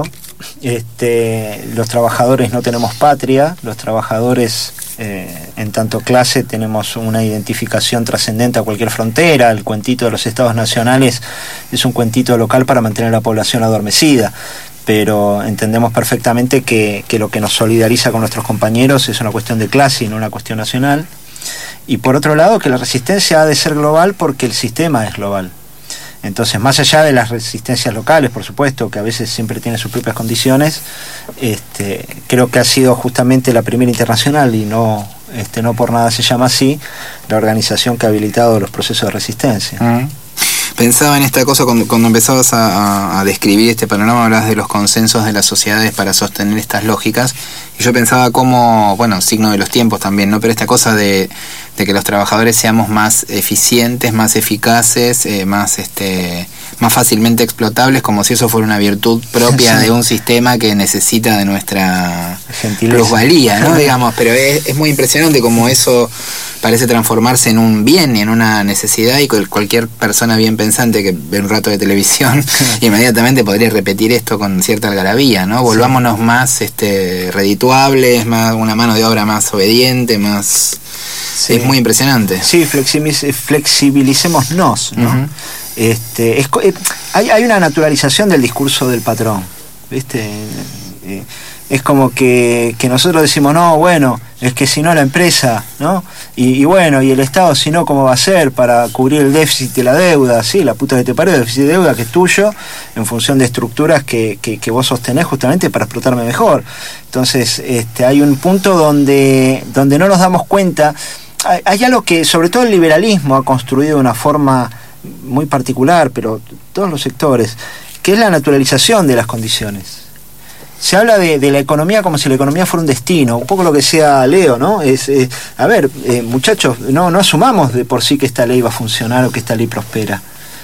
este, los trabajadores no tenemos patria, los trabajadores eh, en tanto clase tenemos una identificación trascendente a cualquier frontera. El cuentito de los estados nacionales es un cuentito local para mantener a la población adormecida, pero entendemos perfectamente que, que lo que nos solidariza con nuestros compañeros es una cuestión de clase y no una cuestión nacional. Y por otro lado, que la resistencia ha de ser global porque el sistema es global. Entonces, más allá de las resistencias locales, por supuesto, que a veces siempre tienen sus propias condiciones, este, creo que ha sido justamente la primera internacional, y no, este, no por nada se llama así, la organización que ha habilitado los procesos de resistencia. Uh-huh. Pensaba en esta cosa cuando, cuando empezabas a, a, a describir este panorama, hablabas de los consensos de las sociedades para sostener estas lógicas, y yo pensaba como, bueno, signo de los tiempos también, ¿no? Pero esta cosa de, de que los trabajadores seamos más eficientes, más eficaces, eh, más este más fácilmente explotables, como si eso fuera una virtud propia sí. de un sistema que necesita de nuestra gentileza, plusvalía, ¿no? Digamos, pero es, es muy impresionante como eso parece transformarse en un bien y en una necesidad, y cualquier persona bien pensante que ve un rato de televisión inmediatamente podría repetir esto con cierta algarabía, ¿no? Volvámonos sí. más este redituables, más una mano de obra más obediente, más... Sí. Es muy impresionante. Sí, flexibilicémonos, ¿no? Uh-huh. Este, es, eh, hay, hay una naturalización del discurso del patrón, ¿viste? Eh, es como que, que nosotros decimos, no, bueno, es que si no la empresa, ¿no? Y, y bueno, y el Estado, si no, ¿cómo va a ser para cubrir el déficit de la deuda? Sí, la puta que te parió, el déficit de deuda que es tuyo, en función de estructuras que, que, que vos sostenés justamente para explotarme mejor. Entonces, este, hay un punto donde, donde no nos damos cuenta. Hay, hay algo que, sobre todo el liberalismo, ha construido de una forma muy particular, pero todos los sectores, que es la naturalización de las condiciones. Se habla de, de la economía como si la economía fuera un destino, un poco lo que decía Leo, ¿no? Es, eh, a ver, eh, muchachos, no, no asumamos de por sí que esta ley va a funcionar o que esta ley prospera.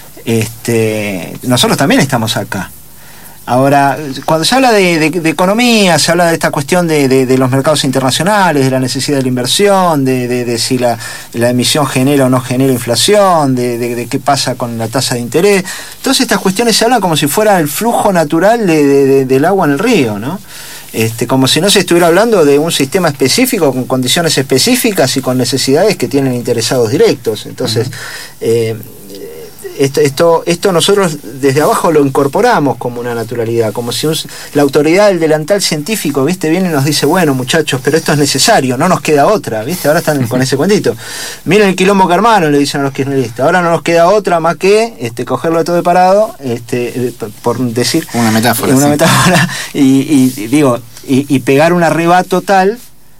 Este, nosotros también estamos acá. Ahora, cuando se habla de, de, de economía, se habla de esta cuestión de, de, de los mercados internacionales, de la necesidad de la inversión, de, de, de si la, la emisión genera o no genera inflación, de, de, de qué pasa con la tasa de interés. Todas estas cuestiones se hablan como si fuera el flujo natural de, de, de, del agua en el río, ¿no? Este, como si no se estuviera hablando de un sistema específico, con condiciones específicas y con necesidades que tienen interesados directos. Entonces, uh-huh. eh, Esto, esto, esto nosotros desde abajo lo incorporamos como una naturalidad, como si un, la autoridad del delantal científico, ¿viste? Viene y nos dice, bueno, muchachos, pero esto es necesario, no nos queda otra, ¿viste? Ahora están con ese cuentito. Miren el quilombo que armaron, le dicen a los kirchneristas. Ahora no nos queda otra más que este, cogerlo todo de parado, este, por decir... Una metáfora. Una sí. metáfora, y, y digo, y, y pegar un arrebato tal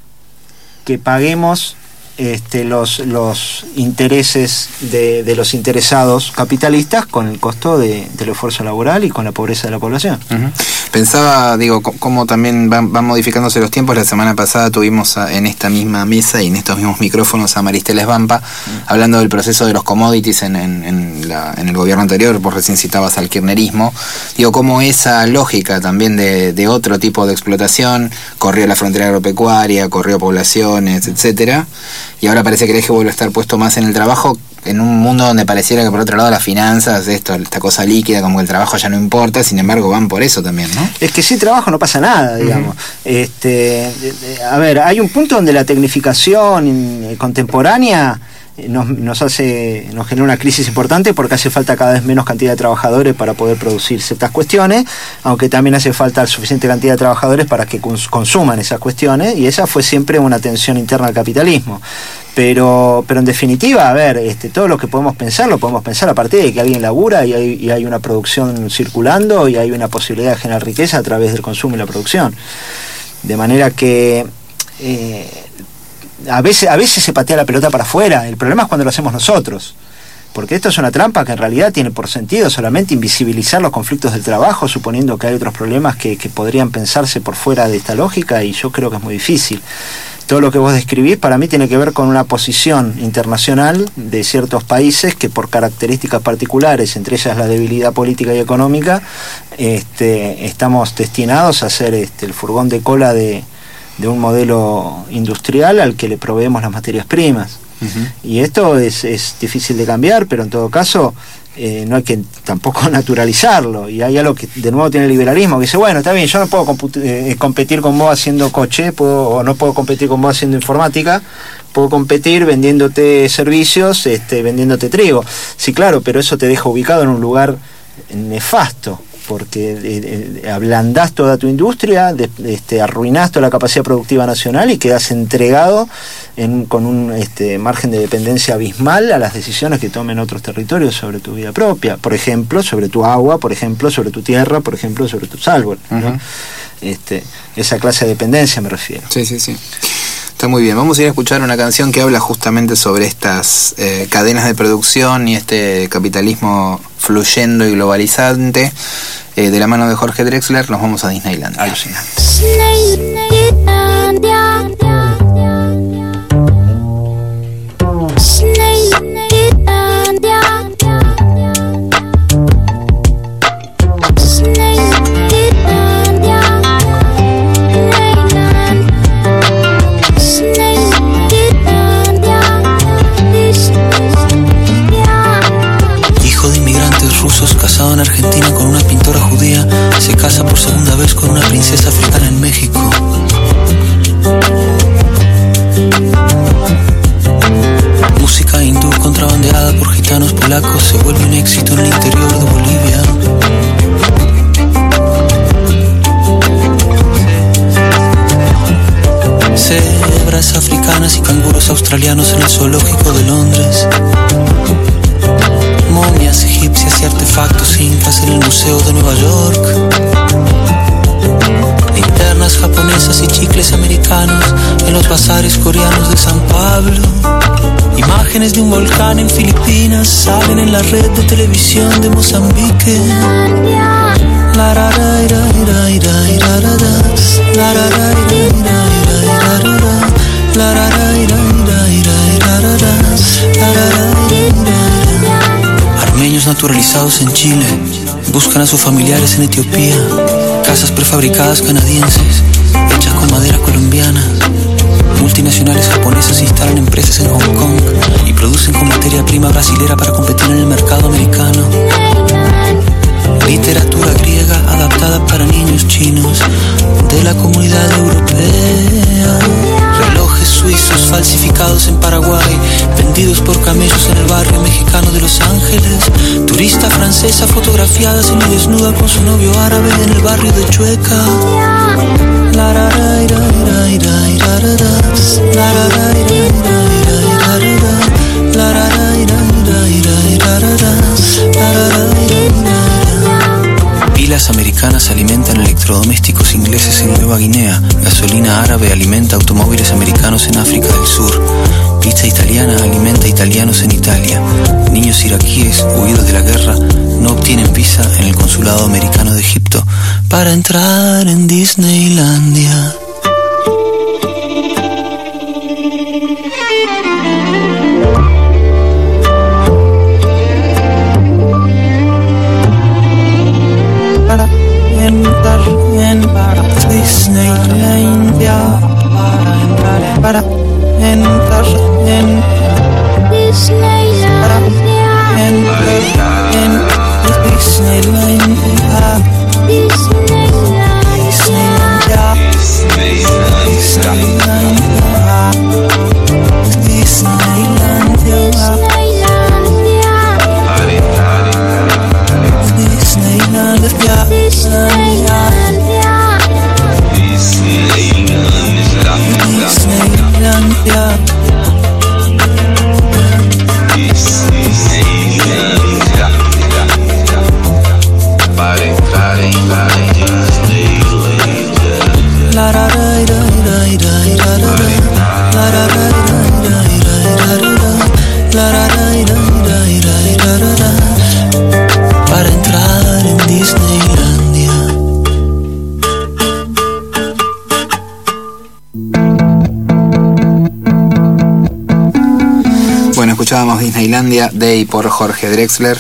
que paguemos... Este, los, los intereses de, de los interesados capitalistas con el costo de, del esfuerzo laboral y con la pobreza de la población. Uh-huh. Pensaba, digo, cómo también van, van modificándose los tiempos. La semana pasada tuvimos a, en esta misma mesa y en estos mismos micrófonos a Maristela Svampa uh-huh. hablando del proceso de los commodities en, en, en, la, en el gobierno anterior. Vos recién citabas al kirchnerismo. Digo, cómo esa lógica también de, de otro tipo de explotación corrió la frontera agropecuaria, corrió poblaciones, etcétera. Y ahora parece que el eje vuelve a estar puesto más en el trabajo, en un mundo donde pareciera que por otro lado las finanzas, esto, esta cosa líquida, como que el trabajo ya no importa, sin embargo van por eso también, ¿no? Es que sin trabajo no pasa nada, digamos. Uh-huh. Este, a ver, hay un punto donde la tecnificación contemporánea nos, nos hace, nos genera una crisis importante porque hace falta cada vez menos cantidad de trabajadores para poder producir ciertas cuestiones, aunque también hace falta suficiente cantidad de trabajadores para que cons- consuman esas cuestiones, y esa fue siempre una tensión interna al capitalismo. Pero, pero en definitiva, a ver, este, todo lo que podemos pensar, lo podemos pensar a partir de que alguien labura y hay, y hay una producción circulando y hay una posibilidad de generar riqueza a través del consumo y la producción. De manera que eh, a veces, a veces se patea la pelota para afuera. El problema es cuando lo hacemos nosotros. Porque esto es una trampa que en realidad tiene por sentido solamente invisibilizar los conflictos del trabajo, suponiendo que hay otros problemas que, que podrían pensarse por fuera de esta lógica, y yo creo que es muy difícil. todo lo que vos describís para mí tiene que ver con una posición internacional de ciertos países que por características particulares, entre ellas la debilidad política y económica, este, estamos destinados a ser este, el furgón de cola de, de un modelo industrial al que le proveemos las materias primas. Uh-huh. Y esto es, es difícil de cambiar, pero en todo caso eh, no hay que tampoco naturalizarlo. Y hay algo que de nuevo tiene el liberalismo, que dice, bueno, está bien, yo no puedo comput- eh, competir con vos haciendo coche, puedo, o no puedo competir con vos haciendo informática, puedo competir vendiéndote servicios, este, vendiéndote trigo. Sí, claro, pero eso te deja ubicado en un lugar nefasto, porque eh, eh, ablandás toda tu industria, de, este, arruinás toda la capacidad productiva nacional y quedás entregado en, con un este, margen de dependencia abismal a las decisiones que tomen otros territorios sobre tu vida propia, por ejemplo, sobre tu agua, por ejemplo, sobre tu tierra, por ejemplo, sobre tus árboles, ¿no? Uh-huh. Este, esa clase de dependencia me refiero. Sí, sí, sí. Está muy bien. Vamos a ir a escuchar una canción que habla justamente sobre estas eh, cadenas de producción y este capitalismo fluyendo y globalizante. Eh, de la mano de Jorge Drexler nos vamos a Disneyland. Alucinante. Casado en Argentina con una pintora judía, se casa por segunda vez con una princesa africana en México. Música hindú contrabandeada por gitanos polacos se vuelve un éxito en el interior de Bolivia. Cebras africanas y canguros australianos en el zoológico de Londres. Momias egipcias y artefactos incas en el Museo de Nueva York. Linternas japonesas y chicles americanos en los bazares coreanos de San Pablo. Imágenes de un volcán en Filipinas salen en la red de televisión de Mozambique. La ra ra ira ira ira ira ra ra. La ra ra ira ira ira ira ra ra. La ra ra ira ira ira ira ra ra. La ra ra ira ira. Armenios naturalizados en Chile buscan a sus familiares en Etiopía. Casas prefabricadas canadienses hechas con madera colombiana. Multinacionales japonesas instalan empresas en Hong Kong y producen con materia prima brasilera para competir en el mercado americano. Literatura griega adaptada para niños chinos de la comunidad europea. Relojes suizos falsificados en Paraguay, vendidos por camellos en el barrio mexicano de Los Ángeles. Turista francesa fotografiada semidesnuda con su novio árabe en el barrio de Chueca. La ra ra ira ira ira ira ra ra. La ra ra ira ira ira ira ra ra. La ra ra ira ira ira ira ra ra. La ra ra ira ira. Pilas americanas alimentan electrodomésticos ingleses en Nueva Guinea. Gasolina árabe alimenta automóviles americanos en África del Sur. Pizza italiana alimenta italianos en Italia. Niños iraquíes huidos de la guerra no obtienen visa en el consulado americano de Egipto para entrar en Disneylandia. Para entrar en Disneylandia, para entrar en, para entrar en Disneylandia, para entrar en Disneylandia, Disneylandia, Disneylandia. Finlandia, de y por Jorge Drexler.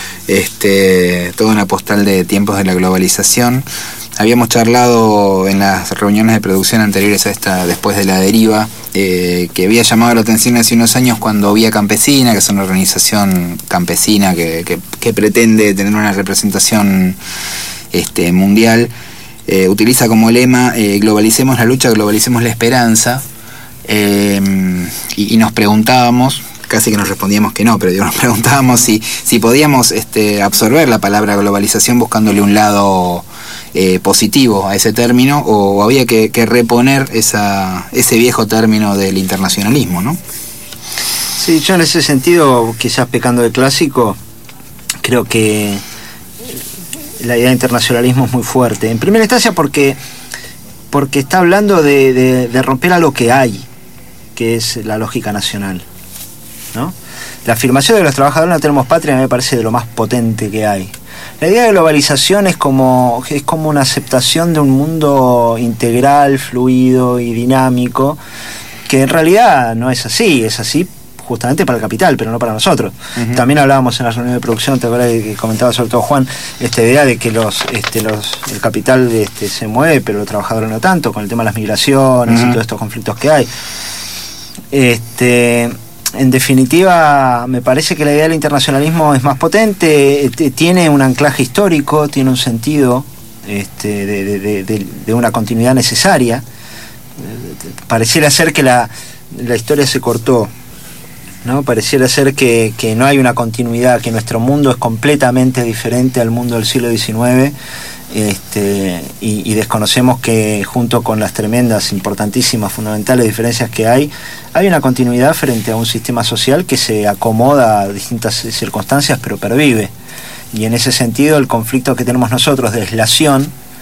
Este, toda una postal de tiempos de la globalización. Habíamos charlado en las reuniones de producción anteriores a esta, después de La Deriva, eh, que había llamado la atención hace unos años cuando Vía Campesina, que es una organización campesina que, que, que pretende tener una representación este, mundial, eh, utiliza como lema eh, globalicemos la lucha, globalicemos la esperanza, eh, y, y nos preguntábamos, casi que nos respondíamos que no, pero digo, nos preguntábamos si, si podíamos este, absorber la palabra globalización buscándole un lado eh, positivo a ese término, o había que, que reponer esa, ese viejo término del internacionalismo, ¿no? Sí, yo en ese sentido, quizás pecando de clásico, creo que la idea de internacionalismo es muy fuerte. En primera instancia porque, porque está hablando de, de, de romper a lo que hay, que es la lógica nacional, ¿no? La afirmación de que los trabajadores no tenemos patria me parece de lo más potente que hay. La idea de globalización es como, es como una aceptación de un mundo integral, fluido y dinámico, que en realidad no es así, es así justamente para el capital, pero no para nosotros. Uh-huh. También hablábamos en la reunión de producción, te acuerdas que comentaba sobre todo Juan, esta idea de que los, este, los, el capital este, se mueve, pero los trabajadores no tanto, con el tema de las migraciones, uh-huh, y todos estos conflictos que hay. Este... En definitiva, me parece que la idea del internacionalismo es más potente, tiene un anclaje histórico, tiene un sentido este, de, de, de, de una continuidad necesaria. Pareciera ser que la, la historia se cortó, ¿no? Pareciera ser que, que no hay una continuidad, que nuestro mundo es completamente diferente al mundo del siglo diecinueve. Este, y, y desconocemos que junto con las tremendas, importantísimas, fundamentales diferencias que hay, hay una continuidad frente a un sistema social que se acomoda a distintas circunstancias pero pervive, y en ese sentido el conflicto que tenemos nosotros de aislación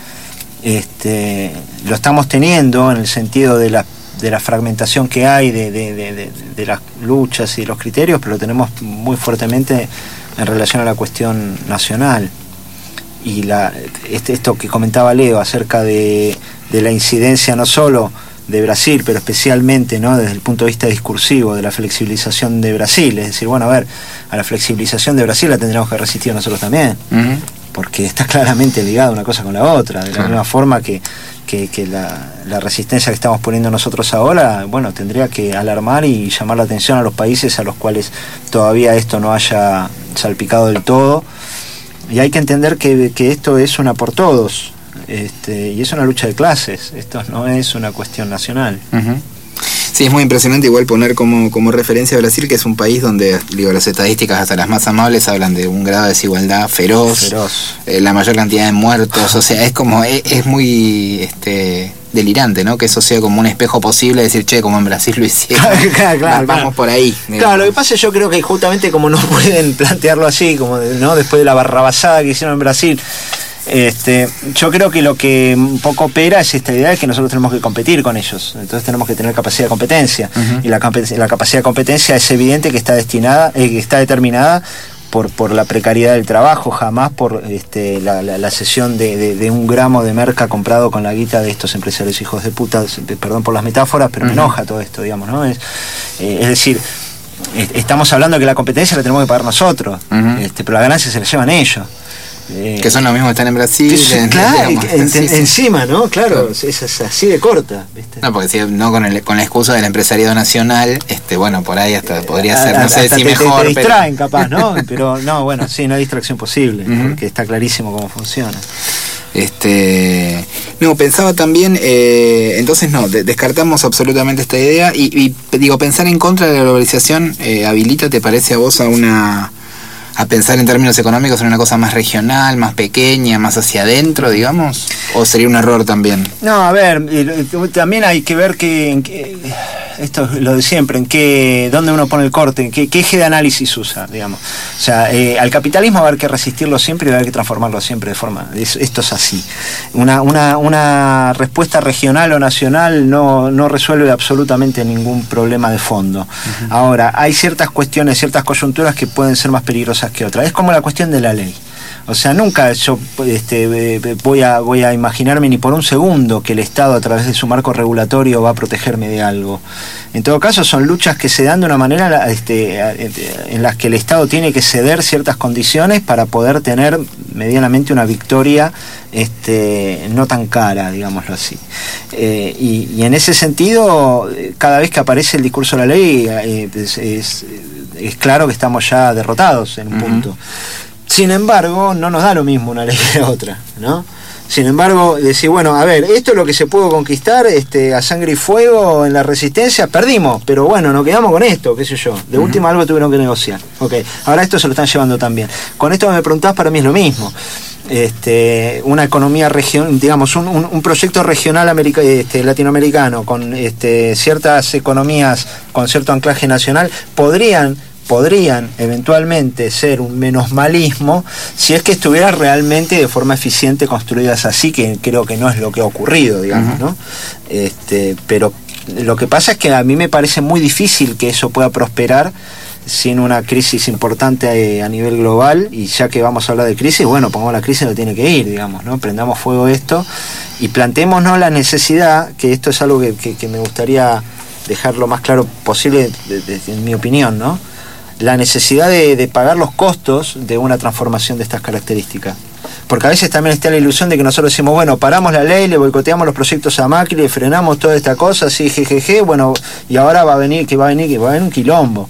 este, lo estamos teniendo en el sentido de la, de la fragmentación que hay de, de, de, de, de las luchas y de los criterios, pero lo tenemos muy fuertemente en relación a la cuestión nacional. Y la, este, esto que comentaba Leo acerca de, de la incidencia no solo de Brasil, pero especialmente, ¿no?, desde el punto de vista discursivo de la flexibilización de Brasil, es decir, bueno, a ver, a la flexibilización de Brasil la tendremos que resistir nosotros también, uh-huh, porque está claramente ligada una cosa con la otra, de la uh-huh. misma forma que, que, que la, la resistencia que estamos poniendo nosotros ahora, bueno, tendría que alarmar y llamar la atención a los países a los cuales todavía esto no haya salpicado del todo. Y hay que entender que, que esto es una por todos, este, y es una lucha de clases, esto no es una cuestión nacional. Uh-huh. Sí, es muy impresionante igual poner como, como referencia a Brasil, que es un país donde, digo, las estadísticas hasta las más amables hablan de un grado de desigualdad feroz, feroz. Eh, la mayor cantidad de muertos, o sea, es como, es, es muy este delirante, ¿no? Que eso sea como un espejo posible, decir, che, como en Brasil lo hicieron, claro, claro, vamos claro. por ahí. Claro, digamos. Lo que pasa es yo creo que justamente como no pueden plantearlo así, como no después de la barrabasada que hicieron en Brasil, este, yo creo que lo que un poco opera es esta idea de que nosotros tenemos que competir con ellos, entonces tenemos que tener capacidad de competencia, uh-huh, y la, la capacidad de competencia es evidente que está destinada, eh, que está determinada Por, por la precariedad del trabajo, jamás por este, la, la, la cesión de, de, de un gramo de merca comprado con la guita de estos empresarios hijos de puta, perdón por las metáforas, pero uh-huh, me enoja todo esto, digamos, ¿no? Es, eh, es decir, eh, estamos hablando de que la competencia la tenemos que pagar nosotros, uh-huh, este, pero la ganancia se la llevan ellos. Eh, que son los mismos que están en Brasil, que, en, claro, digamos, en, sí, en, sí. encima, ¿no? Claro, sí, es, es así de corta, ¿viste? No, porque si no con el, con la excusa del empresariado nacional, este, bueno, por ahí hasta podría eh, ser, no sé si te, mejor. Te, te distraen, pero... capaz, ¿no? Pero no, bueno, sí, no hay distracción posible, uh-huh, porque está clarísimo cómo funciona. Este, no, pensaba también, eh, entonces no, de, descartamos absolutamente esta idea y, y digo, pensar en contra de la globalización eh, habilita, ¿te parece a vos a una a pensar en términos económicos en una cosa más regional, más pequeña, más hacia adentro, digamos? ¿O sería un error también? No, a ver, también hay que ver que, en qué, esto es lo de siempre, en qué, dónde uno pone el corte, en qué, qué eje de análisis usa, digamos. O sea, eh, al capitalismo va a haber que resistirlo siempre y va a haber que transformarlo siempre de forma, es, esto es así. Una, una, una respuesta regional o nacional no, no resuelve absolutamente ningún problema de fondo. Uh-huh. Ahora, hay ciertas cuestiones, ciertas coyunturas que pueden ser más peligrosas que otras. Es como la cuestión de la ley. O sea, nunca yo este, voy a voy a imaginarme ni por un segundo que el Estado a través de su marco regulatorio va a protegerme de algo. En todo caso, son luchas que se dan de una manera este, en las que el Estado tiene que ceder ciertas condiciones para poder tener medianamente una victoria este, no tan cara, digámoslo así. Eh, y, y en ese sentido, cada vez que aparece el discurso de la ley, eh, es, es, es claro que estamos ya derrotados en un uh-huh. punto. Sin embargo, no nos da lo mismo una ley que otra, ¿no? Sin embargo, decir, bueno, a ver, esto es lo que se pudo conquistar este, a sangre y fuego en la resistencia, perdimos, pero bueno, nos quedamos con esto, qué sé yo. De uh-huh. última algo tuvieron que negociar. Ok, ahora esto se lo están llevando también. Con esto que me preguntás, para mí es lo mismo. Este, una economía regional, digamos, un, un, un proyecto regional america, este, latinoamericano con este, ciertas economías con cierto anclaje nacional, podrían podrían eventualmente ser un menosmalismo si es que estuvieran realmente de forma eficiente construidas así, que creo que no es lo que ha ocurrido, digamos, uh-huh. ¿no? Este, pero lo que pasa es que a mí me parece muy difícil que eso pueda prosperar sin una crisis importante a nivel global, y ya que vamos a hablar de crisis, bueno, pongamos la crisis, no tiene que ir, digamos, ¿no? Prendamos fuego esto y planteémonos la necesidad, que esto es algo que, que, que me gustaría dejar lo más claro posible, de, de, de, en mi opinión, ¿no? La necesidad de, de pagar los costos de una transformación de estas características. Porque a veces también está la ilusión de que nosotros decimos, bueno, paramos la ley, le boicoteamos los proyectos a Macri, le frenamos toda esta cosa, así, jejeje, bueno, y ahora va a venir, que va a venir, que va a venir un quilombo.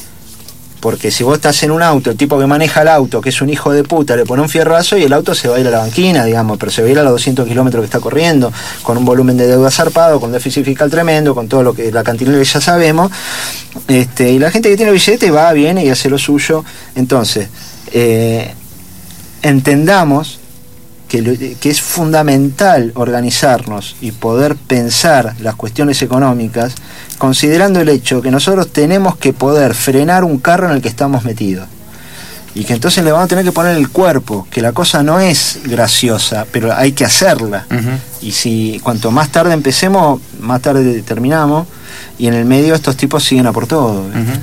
Porque si vos estás en un auto, el tipo que maneja el auto, que es un hijo de puta, le pone un fierrazo y el auto se va a ir a la banquina, digamos, pero se va a ir a los doscientos kilómetros que está corriendo, con un volumen de deuda zarpado, con déficit fiscal tremendo, con todo lo que la cantinela que ya sabemos, este, y la gente que tiene billete va, viene y hace lo suyo. Entonces, eh, entendamos que, lo, que es fundamental organizarnos y poder pensar las cuestiones económicas considerando el hecho que nosotros tenemos que poder frenar un carro en el que estamos metidos, y que entonces le vamos a tener que poner el cuerpo, que la cosa no es graciosa, pero hay que hacerla. Uh-huh. Y si cuanto más tarde empecemos, más tarde terminamos, y en el medio estos tipos siguen a por todo. Uh-huh.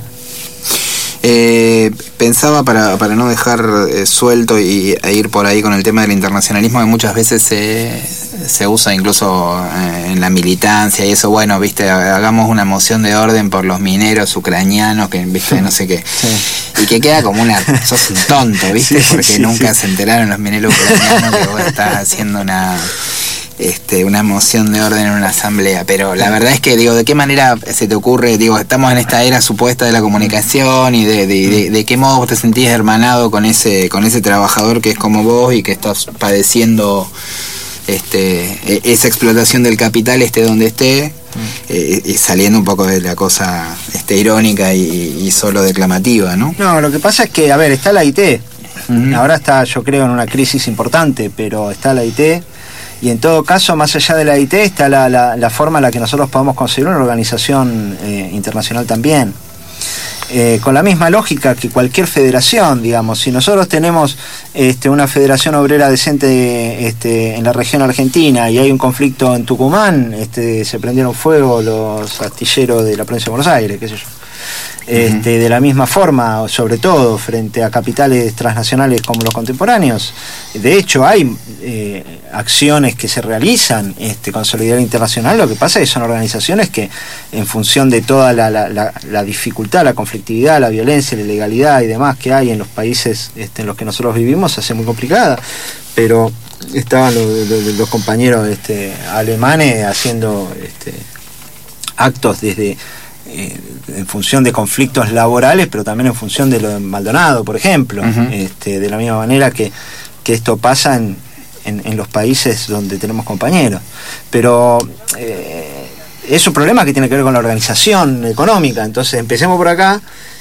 Eh, pensaba, para, para no dejar eh, suelto y e ir por ahí con el tema del internacionalismo, que muchas veces se, se usa incluso eh, en la militancia y eso, bueno, viste, hagamos una moción de orden por los mineros ucranianos, que viste, no sé qué, sí. Y que queda como una, sos un tonto, viste, sí, porque sí, nunca sí. se enteraron los mineros ucranianos que vos estás haciendo una... Este, una moción de orden en una asamblea, pero la verdad es que, digo, ¿de qué manera se te ocurre? Digo, estamos en esta era supuesta de la comunicación, y de, de, de, de qué modo vos te sentís hermanado con ese, con ese trabajador que es como vos y que estás padeciendo este, esa explotación del capital, esté donde esté, eh, y saliendo un poco de la cosa este, irónica y, y solo declamativa, ¿no? No, lo que pasa es que, a ver, está la I T, uh-huh. Ahora está, yo creo, en una crisis importante, pero está la I T. Y en todo caso, más allá de la I T, está la, la, la forma en la que nosotros podemos conseguir una organización eh, internacional también. Eh, con la misma lógica que cualquier federación, digamos. Si nosotros tenemos este, una federación obrera decente este, en la región argentina y hay un conflicto en Tucumán, este, se prendieron fuego los astilleros de la provincia de Buenos Aires, qué sé yo. Este, uh-huh. De la misma forma, sobre todo frente a capitales transnacionales como los contemporáneos. De hecho, hay eh, acciones que se realizan este, con solidaridad internacional. Lo que pasa es que son organizaciones que, en función de toda la, la, la, la dificultad, la conflictividad, la violencia, la ilegalidad y demás que hay en los países este, en los que nosotros vivimos, se hace muy complicada. Pero estaban los, los, los compañeros este, alemanes haciendo este, actos desde... Eh, en función de conflictos laborales, pero también en función de lo de Maldonado, por ejemplo. Uh-huh. este, de la misma manera que, que esto pasa en, en, en los países donde tenemos compañeros. Pero eh, es un problema que tiene que ver con la organización económica. Entonces empecemos por acá,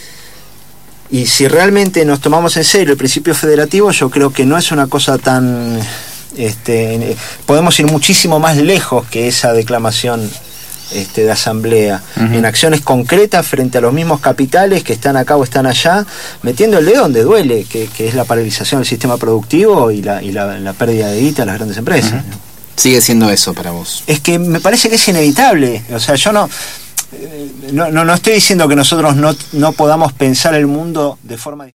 y si realmente nos tomamos en serio el principio federativo, yo creo que no es una cosa tan... Este, podemos ir muchísimo más lejos que esa declamación Este, de asamblea, uh-huh. en acciones concretas frente a los mismos capitales que están acá o están allá, metiendo el dedo donde duele, que, que es la paralización del sistema productivo y la, y la, la pérdida de guita a las grandes empresas. Uh-huh. Sigue siendo eso para vos. Es que me parece que es inevitable. O sea, yo no no, no, no estoy diciendo que nosotros no, no podamos pensar el mundo de forma